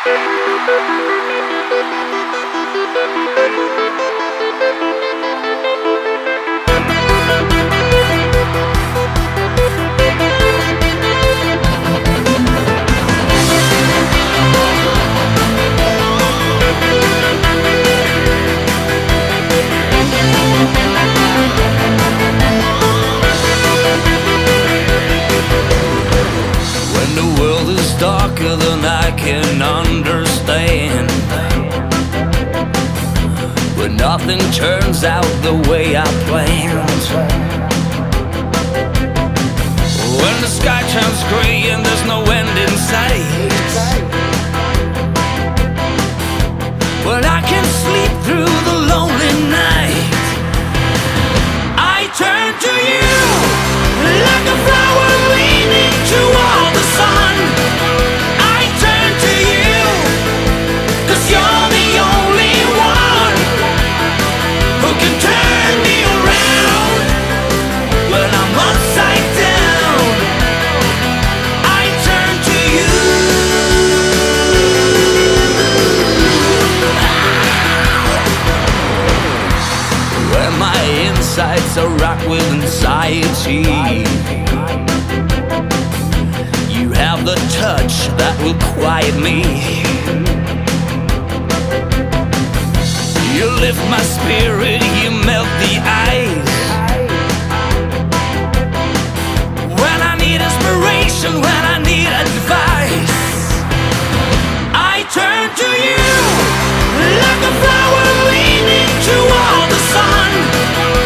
Darker than I can understand, but nothing turns out the way I planned. When the sky turns gray and there's no end in sight, when I can't sleep through the lonely night, I turn to you like a flower leaning toward the sun. Insides are rocked with anxiety. You have the touch that will quiet me. You lift my spirit, you melt the ice. When I need inspiration, when I need advice, I turn to you like a flower leaning toward the sun.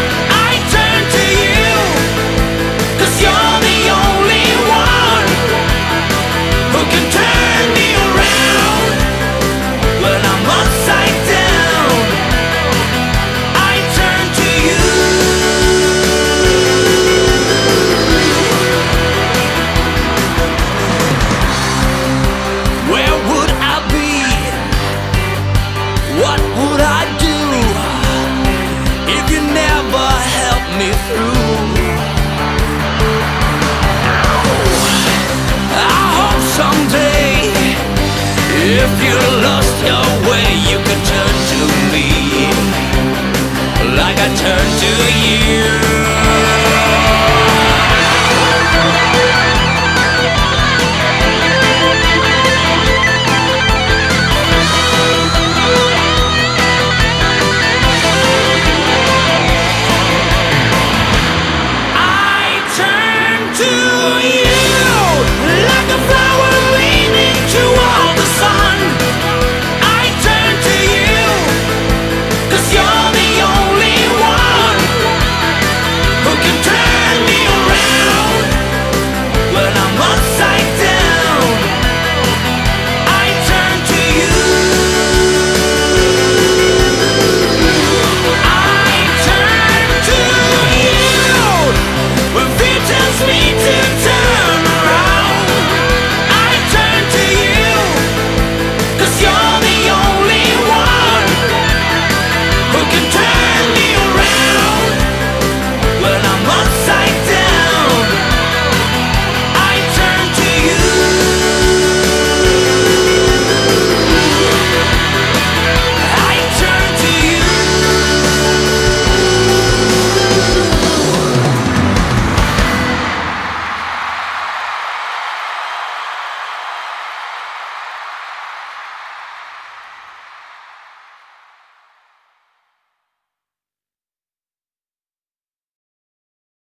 If you lost your way, you could turn to me, like I turned to you.